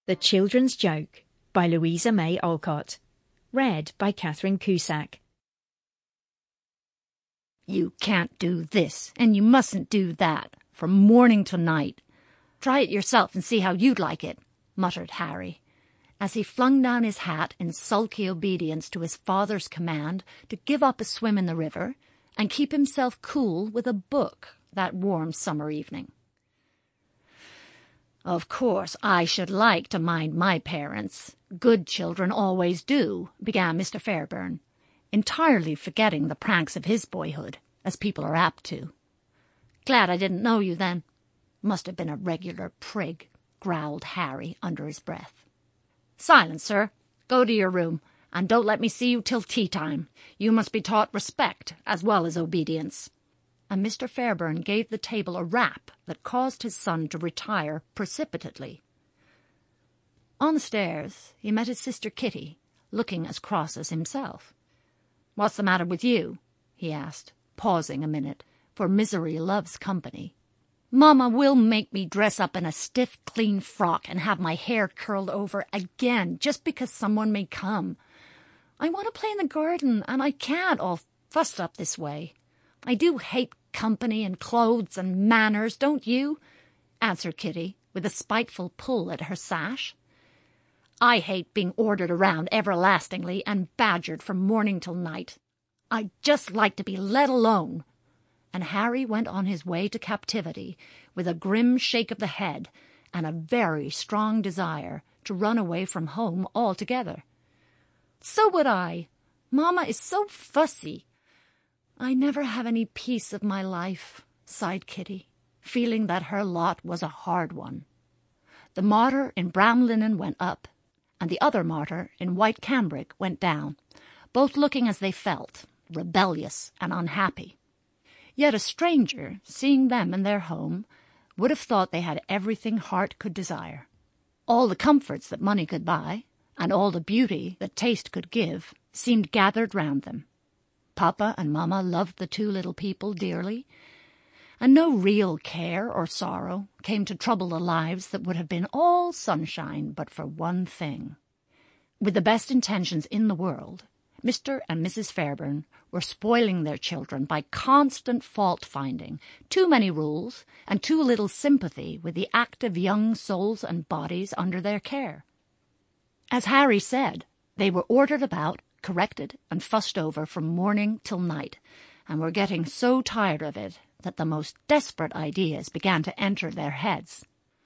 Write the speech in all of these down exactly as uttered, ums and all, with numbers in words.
The Children's Joke by Louisa May Alcott. Read by Catherine Cusack. "You can't do this, and you mustn't do that, from morning to night. Try it yourself and see how you'd like it," muttered Harry, as he flung down his hat in sulky obedience to his father's command to give up a swim in the river and keep himself cool with a book that warm summer evening. "Of course I should like to mind my parents. Good children always do," began Mister Fairburn, entirely forgetting the pranks of his boyhood, as people are apt to. "Glad I didn't know you then. Must have been a regular prig," growled Harry under his breath. "Silence, sir. Go to your room, and don't let me see you till tea-time. You must be taught respect as well as obedience." And Mister Fairburn gave the table a rap that caused his son to retire precipitately. On the stairs he met his sister Kitty, looking as cross as himself. "What's the matter with you?" he asked, pausing a minute, for misery loves company. "Mamma will make me dress up in a stiff, clean frock and have my hair curled over again, just because someone may come. I want to play in the garden, and I can't, all fussed up this way. I do hate company and clothes and manners, don't you?" answered Kitty, with a spiteful pull at her sash. "I hate being ordered around everlastingly and badgered from morning till night. I'd just like to be let alone." And Harry went on his way to captivity with a grim shake of the head and a very strong desire to run away from home altogether. "So would I. Mamma is so fussy." "I never have any peace of my life," sighed Kitty, feeling that her lot was a hard one. The martyr in brown linen went up, and the other martyr in white cambric went down, both looking as they felt, rebellious and unhappy. Yet a stranger, seeing them in their home, would have thought they had everything heart could desire. All the comforts that money could buy, and all the beauty that taste could give, seemed gathered round them. Papa and Mamma loved the two little people dearly, and no real care or sorrow came to trouble the lives that would have been all sunshine but for one thing. With the best intentions in the world, Mister and Missus Fairburn were spoiling their children by constant fault-finding, too many rules, and too little sympathy with the active young souls and bodies under their care. As Harry said, they were ordered about, corrected and fussed over from morning till night, and were getting so tired of it that the most desperate ideas began to enter their heads.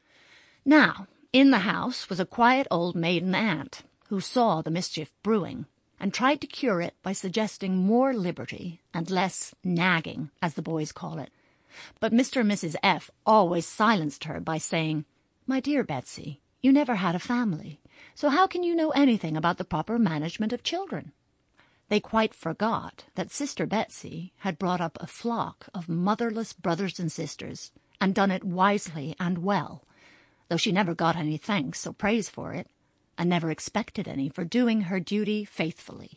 Now, in the house was a quiet old maiden aunt, who saw the mischief brewing, and tried to cure it by suggesting more liberty and less nagging, as the boys call it. But Mister and Missus F always silenced her by saying, "My dear Betsy, you never had a family, so how can you know anything about the proper management of children?" They quite forgot that Sister Betsy had brought up a flock of motherless brothers and sisters, and done it wisely and well, though she never got any thanks or praise for it, and never expected any for doing her duty faithfully.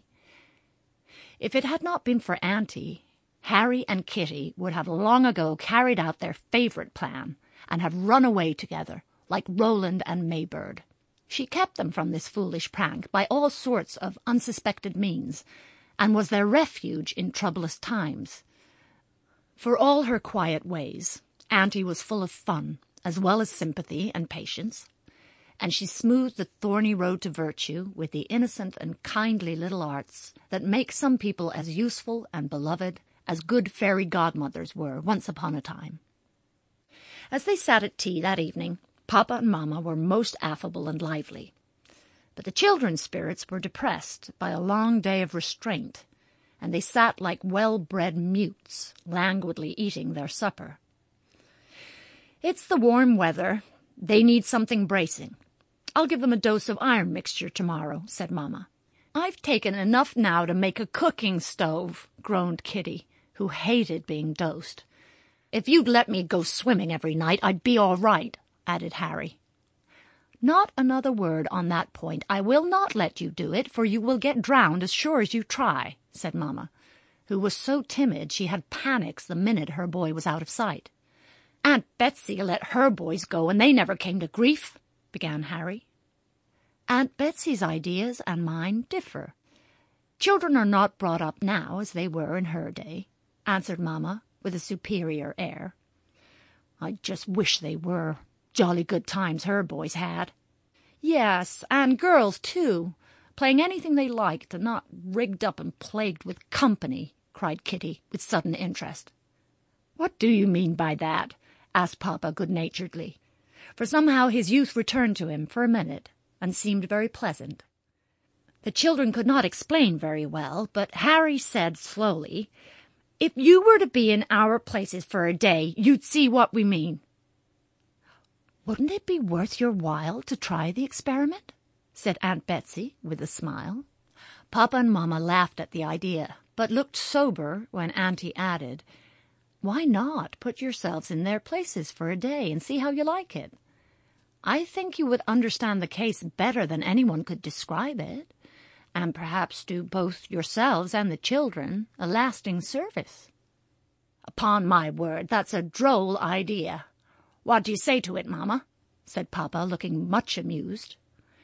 If it had not been for Auntie, Harry and Kitty would have long ago carried out their favourite plan, and have run away together, like Roland and Maybird. She kept them from this foolish prank by all sorts of unsuspected means, and was their refuge in troublous times. For all her quiet ways, Auntie was full of fun, as well as sympathy and patience, and she smoothed the thorny road to virtue with the innocent and kindly little arts that make some people as useful and beloved as good fairy godmothers were once upon a time. As they sat at tea that evening, Papa and Mamma were most affable and lively, but the children's spirits were depressed by a long day of restraint, and they sat like well-bred mutes, languidly eating their supper. "It's the warm weather. They need something bracing. I'll give them a dose of iron mixture tomorrow," said Mamma. "I've taken enough now to make a cooking stove," groaned Kitty, who hated being dosed. "If you'd let me go swimming every night, I'd be all right," added Harry. "Not another word on that point. I will not let you do it, for you will get drowned as sure as you try," said Mamma, who was so timid she had panics the minute her boy was out of sight. "Aunt Betsy let her boys go, and they never came to grief," began Harry. Aunt Betsy's ideas and mine differ. Children are not brought up now as they were in her day, answered Mamma with a superior air. I just wish they were. Jolly good times her boys had. Yes, and girls, too, playing anything they liked and not rigged up and plagued with company, cried Kitty with sudden interest. What do you mean by that? Asked Papa good-naturedly, for somehow his youth returned to him for a minute and seemed very pleasant. The children could not explain very well, but Harry said slowly, If you were to be in our places for a day, you'd see what we mean. Wouldn't it be worth your while to try the experiment? Said Aunt Betsy with a smile. Papa and Mamma laughed at the idea, but looked sober when Auntie added, Why not put yourselves in their places for a day and see how you like it? I think you would understand the case better than anyone could describe it, and perhaps do both yourselves and the children a lasting service. Upon my word, that's a droll idea. What do you say to it, Mamma? Said Papa, looking much amused.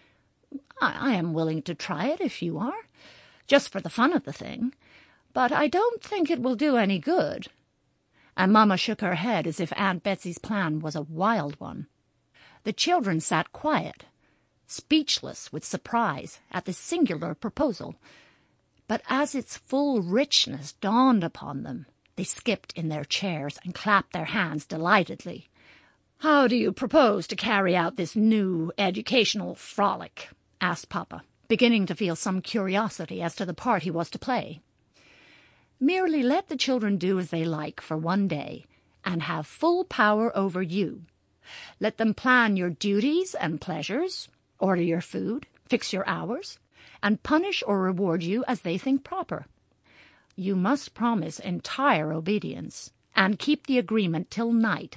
I, I am willing to try it if you are, just for the fun of the thing, but I don't think it will do any good. And Mamma shook her head as if Aunt Betsy's plan was a wild one. The children sat quiet, speechless with surprise at this singular proposal, but as its full richness dawned upon them, they skipped in their chairs and clapped their hands delightedly. How do you propose to carry out this new educational frolic? Asked Papa, beginning to feel some curiosity as to the part he was to play. Merely let the children do as they like for one day, and have full power over you. Let them plan your duties and pleasures, order your food, fix your hours, and punish or reward you as they think proper. You must promise entire obedience, and keep the agreement till night.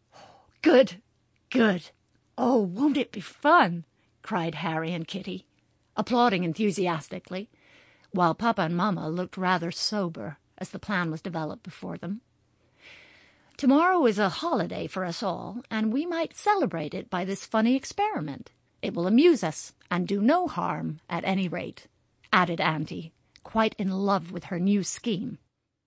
Good, good. Oh, won't it be fun? Cried Harry and Kitty, applauding enthusiastically, while Papa and Mamma looked rather sober as the plan was developed before them. Tomorrow is a holiday for us all, and we might celebrate it by this funny experiment. It will amuse us, and do no harm, at any rate, added Auntie, quite in love with her new scheme.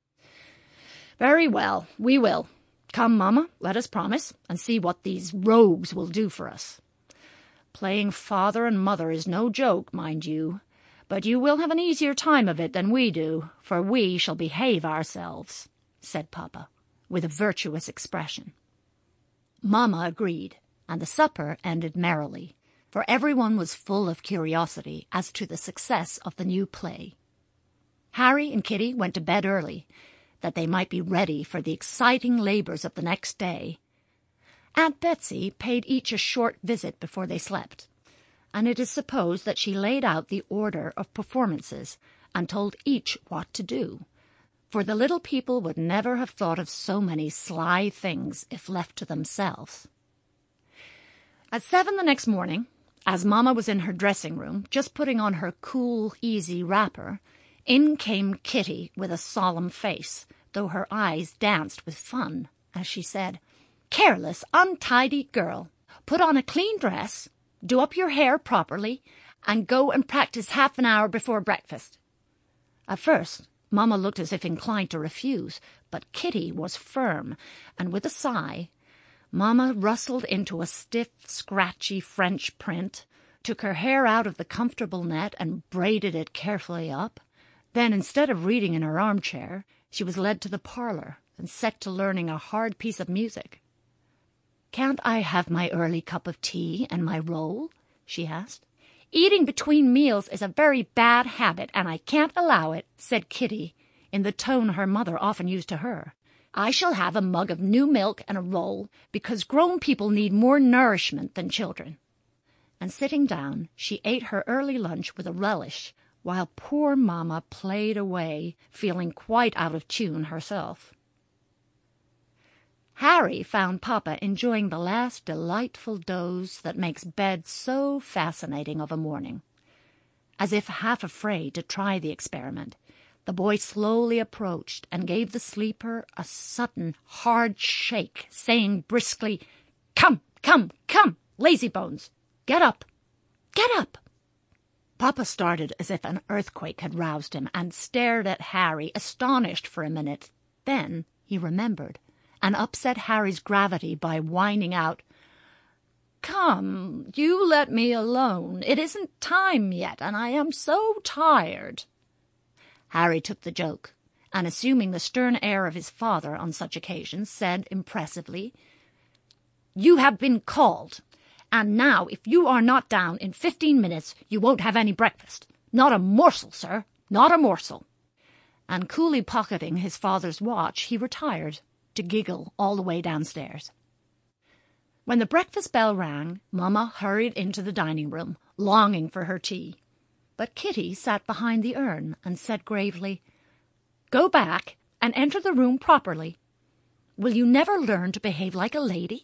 Very well, we will. Come, Mamma, let us promise, and see what these rogues will do for us. Playing father and mother is no joke, mind you, but you will have an easier time of it than we do, for we shall behave ourselves, said Papa, with a virtuous expression. Mamma agreed, and the supper ended merrily, for everyone was full of curiosity as to the success of the new play. Harry and Kitty went to bed early, that they might be ready for the exciting labors of the next day. Aunt Betsy paid each a short visit before they slept, and it is supposed that she laid out the order of performances and told each what to do, for the little people would never have thought of so many sly things if left to themselves. At seven the next morning, as Mamma was in her dressing-room, just putting on her cool, easy wrapper, in came Kitty with a solemn face, though her eyes danced with fun, as she said, Careless, untidy girl, put on a clean dress, do up your hair properly, and go and practice half an hour before breakfast. At first, Mamma looked as if inclined to refuse, but Kitty was firm, and with a sigh, Mamma rustled into a stiff, scratchy French print, took her hair out of the comfortable net and braided it carefully up. Then, instead of reading in her armchair, she was led to the parlor and set to learning a hard piece of music. "Can't I have my early cup of tea and my roll?" she asked. "Eating between meals is a very bad habit, and I can't allow it," said Kitty, in the tone her mother often used to her. "I shall have a mug of new milk and a roll, because grown people need more nourishment than children." And sitting down, she ate her early lunch with a relish, while poor Mamma played away, feeling quite out of tune herself. Harry found Papa enjoying the last delightful doze that makes bed so fascinating of a morning. As if half afraid to try the experiment, the boy slowly approached and gave the sleeper a sudden, hard shake, saying briskly, "Come, come, come, lazybones, get up." Get up!" Papa started as if an earthquake had roused him and stared at Harry, astonished for a minute. Then he remembered, and upset Harry's gravity by whining out, "Come, you let me alone. It isn't time yet, and I am so tired." Harry took the joke, and assuming the stern air of his father on such occasions, said impressively, "You have been called, and now if you are not down in fifteen minutes you won't have any breakfast. Not a morsel, sir, not a morsel." And coolly pocketing his father's watch, he retired to giggle all the way downstairs. When the breakfast bell rang, Mamma hurried into the dining-room, longing for her tea. But Kitty sat behind the urn and said gravely, "Go back and enter the room properly. Will you never learn to behave like a lady?"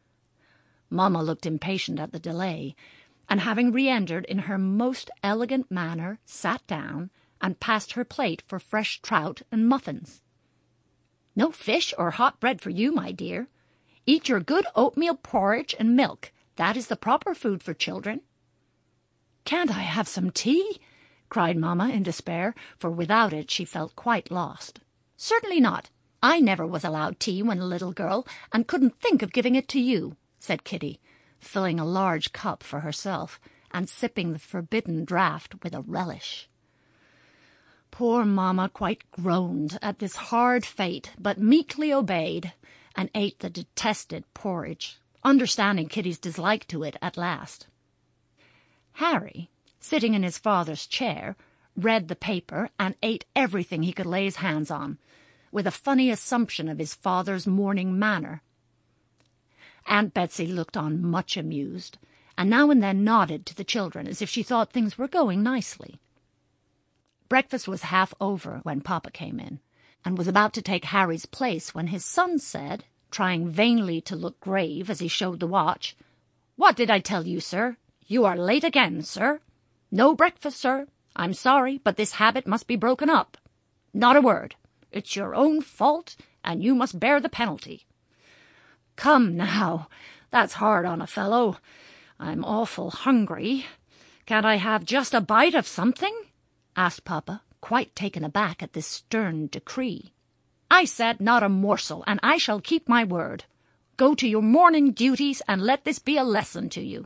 Mamma looked impatient at the delay, and having re-entered in her most elegant manner, sat down and passed her plate for fresh trout and muffins. "No fish or hot bread for you, my dear. Eat your good oatmeal porridge and milk. That is the proper food for children." "Can't I have some tea?" cried Mamma in despair, for without it she felt quite lost. "Certainly not. I never was allowed tea when a little girl, and couldn't think of giving it to you," said Kitty, filling a large cup for herself and sipping the forbidden draught with a relish. Poor Mamma quite groaned at this hard fate, but meekly obeyed, and ate the detested porridge, understanding Kitty's dislike to it at last. Harry, sitting in his father's chair, read the paper and ate everything he could lay his hands on, with a funny assumption of his father's morning manner. Aunt Betsy looked on much amused, and now and then nodded to the children as if she thought things were going nicely. Breakfast was half over when Papa came in, and was about to take Harry's place when his son said, trying vainly to look grave as he showed the watch, "What did I tell you, sir? You are late again, sir. No breakfast, sir. I'm sorry, but this habit must be broken up. Not a word. It's your own fault, and you must bear the penalty." "Come now, that's hard on a fellow. I'm awful hungry. Can't I have just a bite of something?" asked Papa, quite taken aback at this stern decree. "I said not a morsel, and I shall keep my word. Go to your morning duties, and let this be a lesson to you."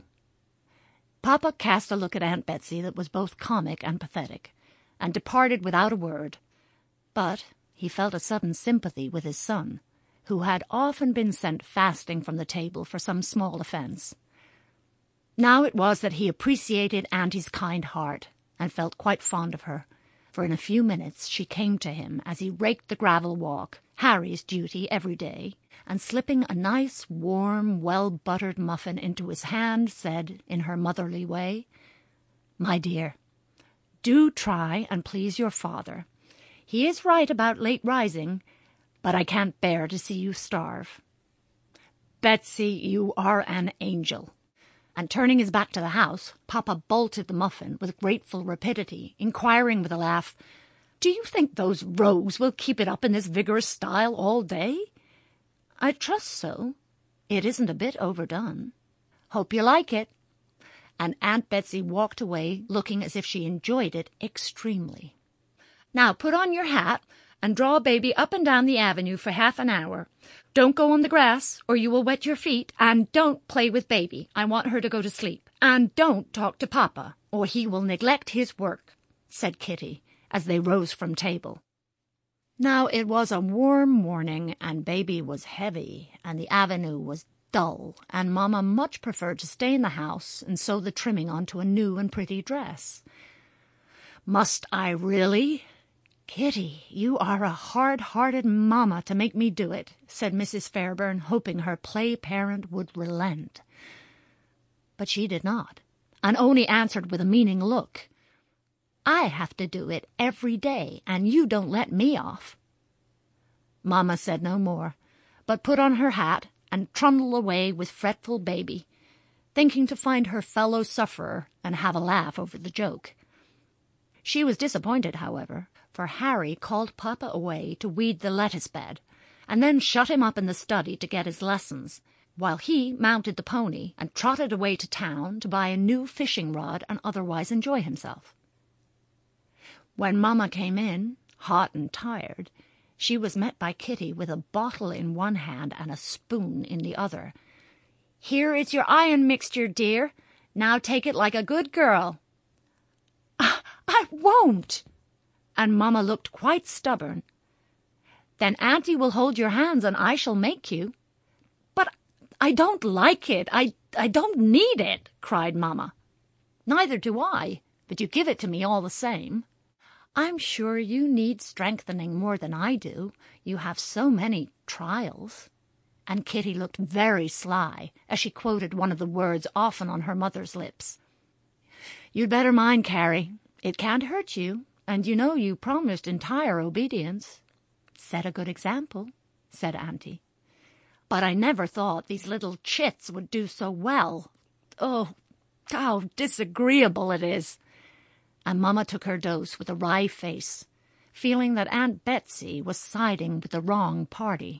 Papa cast a look at Aunt Betsy that was both comic and pathetic, and departed without a word. But he felt a sudden sympathy with his son, who had often been sent fasting from the table for some small offence. Now it was that he appreciated Auntie's kind heart, and felt quite fond of her, for in a few minutes she came to him as he raked the gravel walk, Harry's duty every day, and slipping a nice, warm, well-buttered muffin into his hand, said, in her motherly way, "My dear, do try and please your father. He is right about late rising, but I can't bear to see you starve." "Betsy, you are an angel." And turning his back to the house, Papa bolted the muffin with grateful rapidity, inquiring with a laugh, "Do you think those rogues will keep it up in this vigorous style all day?" "I trust so. It isn't a bit overdone." "Hope you like it." And Aunt Betsy walked away, looking as if she enjoyed it extremely. "Now put on your hat and draw baby up and down the avenue for half an hour. Don't go on the grass, or you will wet your feet, and don't play with baby. I want her to go to sleep. And don't talk to Papa, or he will neglect his work," said Kitty, as they rose from table. Now it was a warm morning, and baby was heavy, and the avenue was dull, and Mamma much preferred to stay in the house and sew the trimming onto a new and pretty dress. "Must I really?" "Kitty, you are a hard-hearted mamma to make me do it," said Missus Fairburn, hoping her play-parent would relent. But she did not, and only answered with a meaning look, "I have to do it every day, and you don't let me off." Mamma said no more, but put on her hat and trundled away with fretful baby, thinking to find her fellow-sufferer and have a laugh over the joke. She was disappointed, however, for Harry called Papa away to weed the lettuce bed, and then shut him up in the study to get his lessons, while he mounted the pony and trotted away to town to buy a new fishing rod and otherwise enjoy himself. When Mamma came in, hot and tired, she was met by Kitty with a bottle in one hand and a spoon in the other. "Here is your iron mixture, dear. Now take it like a good girl." "I won't." And Mamma looked quite stubborn. "Then Auntie will hold your hands and I shall make you." "But I don't like it. I, I don't need it," cried Mamma. "Neither do I, but you give it to me all the same." "I'm sure you need strengthening more than I do. You have so many trials." And Kitty looked very sly as she quoted one of the words often on her mother's lips. "You'd better mind, Carrie. It can't hurt you, and you know you promised entire obedience." "Set a good example," said Auntie. "But I never thought these little chits would do so well. Oh, how disagreeable it is." And Mamma took her dose with a wry face, feeling that Aunt Betsy was siding with the wrong party.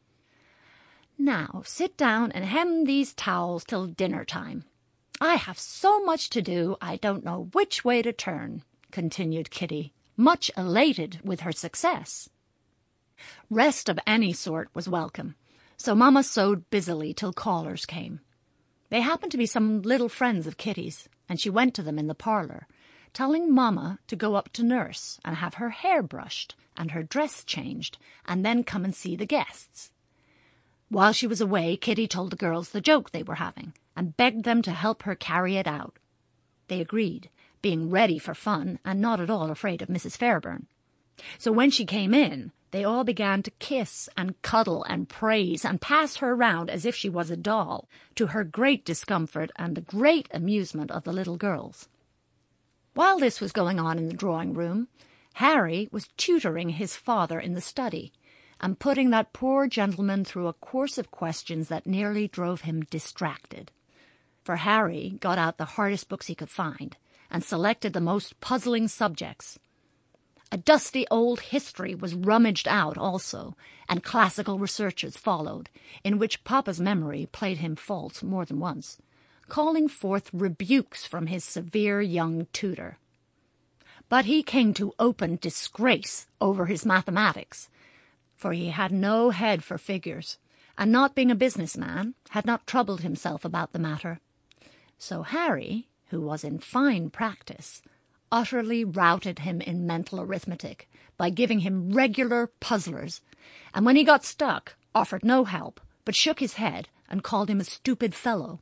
"Now sit down and hem these towels till dinner time. I have so much to do I don't know which way to turn," continued Kitty, much elated with her success. Rest of any sort was welcome, so Mamma sewed busily till callers came. They happened to be some little friends of Kitty's, and she went to them in the parlour, telling Mamma to go up to nurse and have her hair brushed and her dress changed, and then come and see the guests. While she was away, Kitty told the girls the joke they were having, and begged them to help her carry it out. They agreed, being ready for fun and not at all afraid of Missus Fairburn. So when she came in, they all began to kiss and cuddle and praise and pass her round as if she was a doll, to her great discomfort and the great amusement of the little girls. While this was going on in the drawing-room, Harry was tutoring his father in the study, and putting that poor gentleman through a course of questions that nearly drove him distracted. For Harry got out the hardest books he could find, and selected the most puzzling subjects. A dusty old history was rummaged out also, and classical researches followed, in which Papa's memory played him false more than once, calling forth rebukes from his severe young tutor. But he came to open disgrace over his mathematics, for he had no head for figures, and not being a businessman, had not troubled himself about the matter. So Harry, who was in fine practice, utterly routed him in mental arithmetic by giving him regular puzzlers, and when he got stuck, offered no help, but shook his head and called him a stupid fellow.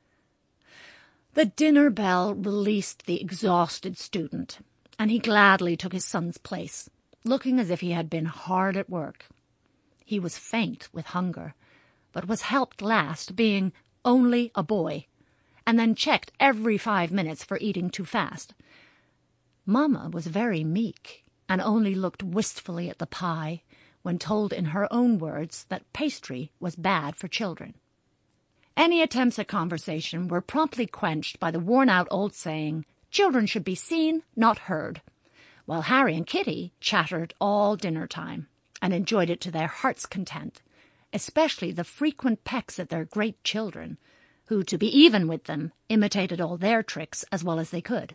The dinner bell released the exhausted student, and he gladly took his son's place, looking as if he had been hard at work. He was faint with hunger, but was helped last, being only a boy, and then checked every five minutes for eating too fast. Mamma was very meek, and only looked wistfully at the pie, when told in her own words that pastry was bad for children. Any attempts at conversation were promptly quenched by the worn-out old saying, "Children should be seen, not heard," while Harry and Kitty chattered all dinner time, and enjoyed it to their heart's content, especially the frequent pecks at their great children, who, to be even with them, imitated all their tricks as well as they could.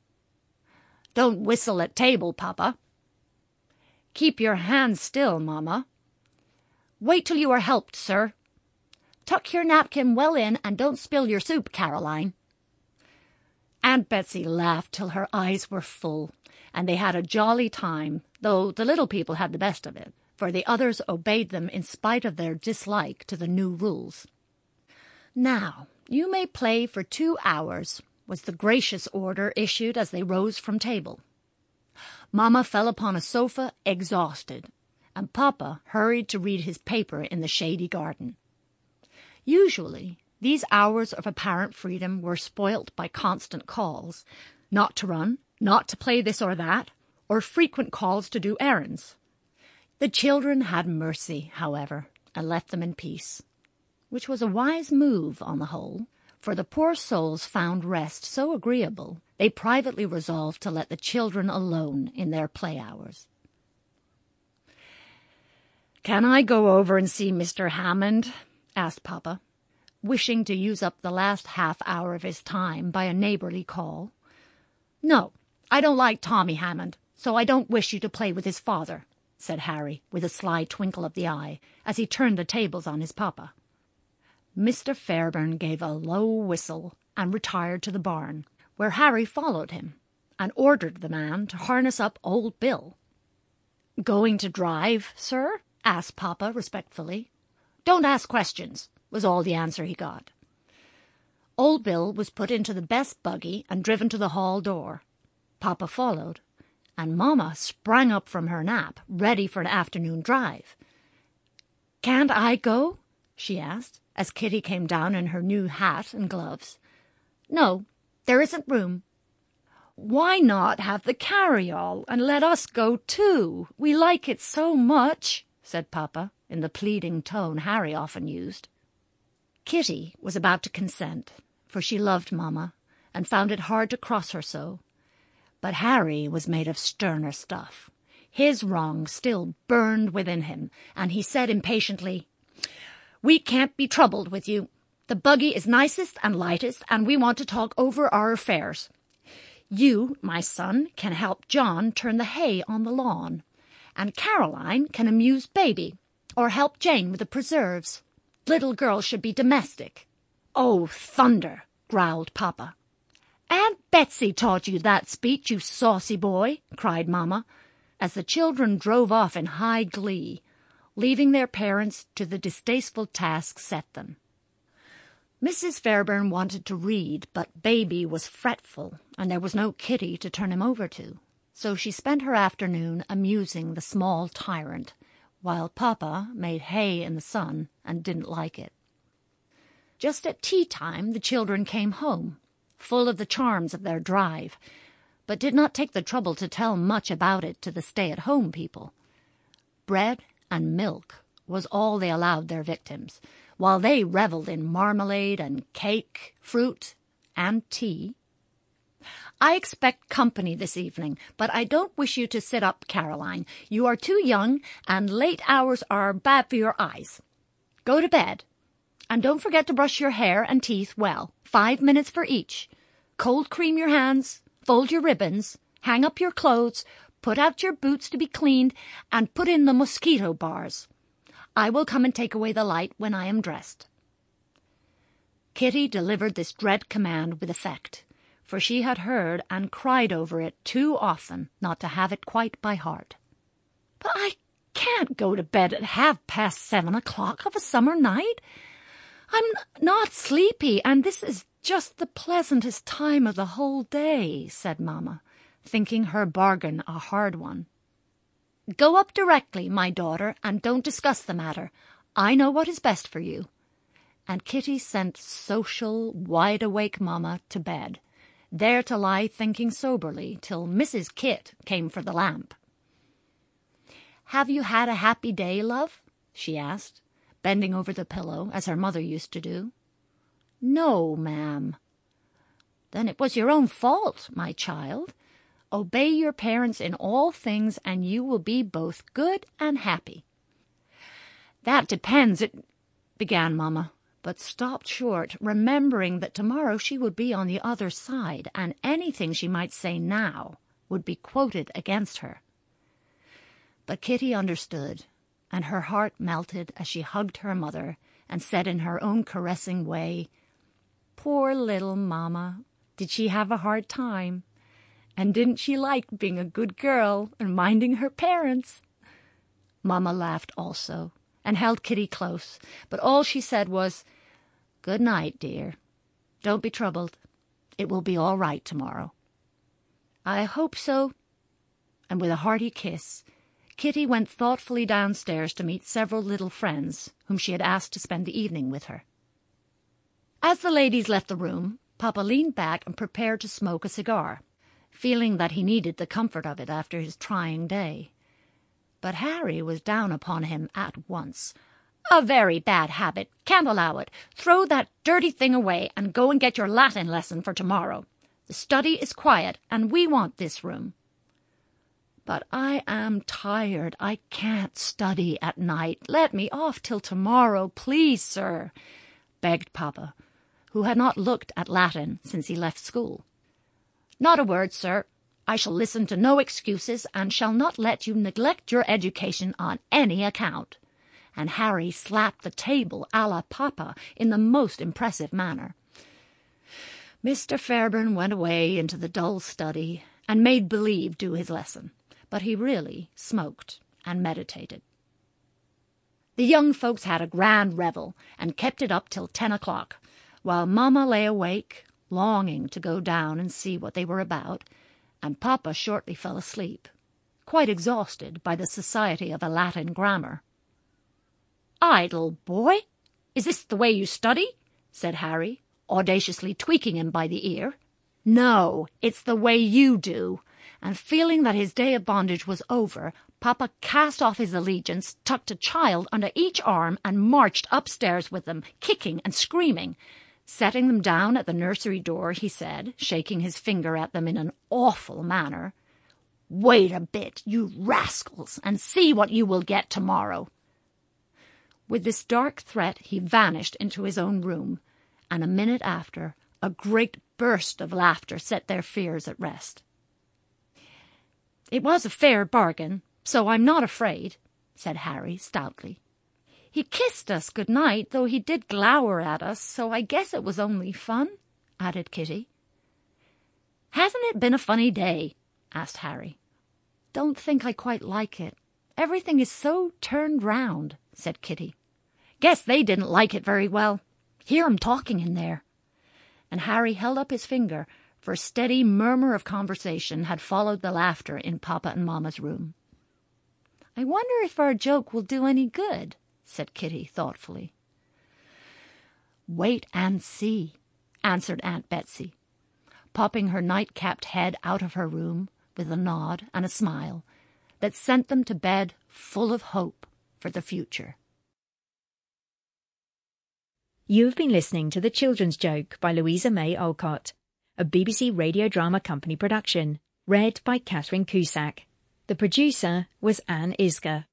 "Don't whistle at table, Papa." "Keep your hands still, Mamma." "Wait till you are helped, sir." "Tuck your napkin well in, and don't spill your soup, Caroline." Aunt Betsy laughed till her eyes were full, and they had a jolly time, though the little people had the best of it, for the others obeyed them in spite of their dislike to the new rules. "Now, you may play for two hours," was the gracious order issued as they rose from table. Mamma fell upon a sofa exhausted, and Papa hurried to read his paper in the shady garden. Usually, these hours of apparent freedom were spoilt by constant calls, not to run, not to play this or that, or frequent calls to do errands. The children had mercy, however, and left them in peace, which was a wise move on the whole, for the poor souls found rest so agreeable they privately resolved to let the children alone in their play hours. "Can I go over and see Mister Hammond?" asked Papa. wishing to use up the last half hour of his time by a neighbourly call. "No, I don't like Tommy Hammond, so I don't wish you to play with his father," said Harry, with a sly twinkle of the eye, as he turned the tables on his papa. Mister Fairbairn gave a low whistle and retired to the barn, where Harry followed him, and ordered the man to harness up old Bill. "Going to drive, sir?" asked Papa respectfully. "Don't ask questions," was all the answer he got. Old Bill was put into the best buggy and driven to the hall door. Papa followed, and Mamma sprang up from her nap, ready for an afternoon drive. "Can't I go?" she asked, as Kitty came down in her new hat and gloves. "No, there isn't room." "Why not have the carryall and let us go too? We like it so much," said Papa, in the pleading tone Harry often used. Kitty was about to consent, for she loved Mamma, and found it hard to cross her so. But Harry was made of sterner stuff. His wrong still burned within him, and he said impatiently, "We can't be troubled with you. The buggy is nicest and lightest, and we want to talk over our affairs. You, my son, can help John turn the hay on the lawn, and Caroline can amuse Baby, or help Jane with the preserves. Little girls should be domestic." "Oh, thunder!" growled Papa. "Aunt Betsy taught you that speech, you saucy boy," cried Mamma, as the children drove off in high glee, leaving their parents to the distasteful task set them. Missus Fairbairn wanted to read, but Baby was fretful, and there was no Kitty to turn him over to, so she spent her afternoon amusing the small tyrant, while Papa made hay in the sun and didn't like it. Just at tea-time the children came home, full of the charms of their drive, but did not take the trouble to tell much about it to the stay-at-home people. Bread and milk was all they allowed their victims, while they revelled in marmalade and cake, fruit, and tea. "I expect company this evening, but I don't wish you to sit up, Caroline. You are too young, and late hours are bad for your eyes. Go to bed. And don't forget to brush your hair and teeth well, five minutes for each. Cold cream your hands, fold your ribbons, hang up your clothes, put out your boots to be cleaned, and put in the mosquito bars. I will come and take away the light when I am dressed." Kitty delivered this dread command with effect, for she had heard and cried over it too often not to have it quite by heart. "But I can't go to bed at half-past seven o'clock of a summer night. I'm not sleepy, and this is just the pleasantest time of the whole day," said Mamma, thinking her bargain a hard one. "Go up directly, my daughter, and don't discuss the matter. I know what is best for you." And Kitty sent social, wide-awake Mamma to bed, there to lie thinking soberly till Missus Kit came for the lamp. "Have you had a happy day, love?" she asked, bending over the pillow, as her mother used to do. "No, ma'am." "Then it was your own fault, my child. Obey your parents in all things, and you will be both good and happy." "That depends," it began Mamma, but stopped short, remembering that tomorrow she would be on the other side, and anything she might say now would be quoted against her. But Kitty understood, and her heart melted as she hugged her mother and said in her own caressing way, "Poor little Mamma, did she have a hard time? And didn't she like being a good girl and minding her parents?" Mamma laughed also, and held Kitty close, but all she said was, "Good night, dear. Don't be troubled. It will be all right tomorrow." "I hope so." And with a hearty kiss, Kitty went thoughtfully downstairs to meet several little friends whom she had asked to spend the evening with her. As the ladies left the room, Papa leaned back and prepared to smoke a cigar, feeling that he needed the comfort of it after his trying day. But Harry was down upon him at once. "A very bad habit. Can't allow it. Throw that dirty thing away and go and get your Latin lesson for tomorrow. The study is quiet, and we want this room." "But I am tired. I can't study at night. Let me off till tomorrow, please, sir," begged Papa, who had not looked at Latin since he left school. "Not a word, sir. I shall listen to no excuses, and shall not let you neglect your education on any account." And Harry slapped the table a la Papa in the most impressive manner. Mister Fairbairn went away into the dull study and made believe do his lesson, but he really smoked and meditated. The young folks had a grand revel and kept it up till ten o'clock, while Mamma lay awake, longing to go down and see what they were about, and Papa shortly fell asleep, quite exhausted by the society of a Latin grammar. "Idle boy! Is this the way you study?" said Harry, audaciously tweaking him by the ear. "No, it's the way you do." And feeling that his day of bondage was over, Papa cast off his allegiance, tucked a child under each arm, and marched upstairs with them, kicking and screaming. Setting them down at the nursery door, he said, shaking his finger at them in an awful manner, "Wait a bit, you rascals, and see what you will get tomorrow." With this dark threat he vanished into his own room, and a minute after a great burst of laughter set their fears at rest. "It was a fair bargain, so I'm not afraid," said Harry stoutly. "He kissed us good night, though he did glower at us, so I guess it was only fun," added Kitty. "Hasn't it been a funny day?" asked Harry. "Don't think I quite like it. Everything is so turned round," said Kitty. "Guess they didn't like it very well. Hear 'em talking in there." And Harry held up his finger, for a steady murmur of conversation had followed the laughter in Papa and Mamma's room. "I wonder if our joke will do any good," said Kitty thoughtfully. "Wait and see," answered Aunt Betsy, popping her night-capped head out of her room with a nod and a smile that sent them to bed full of hope for the future. You have been listening to The Children's Joke by Louisa May Alcott, a B B C Radio Drama Company production, read by Catherine Cusack. The producer was Anne Isger.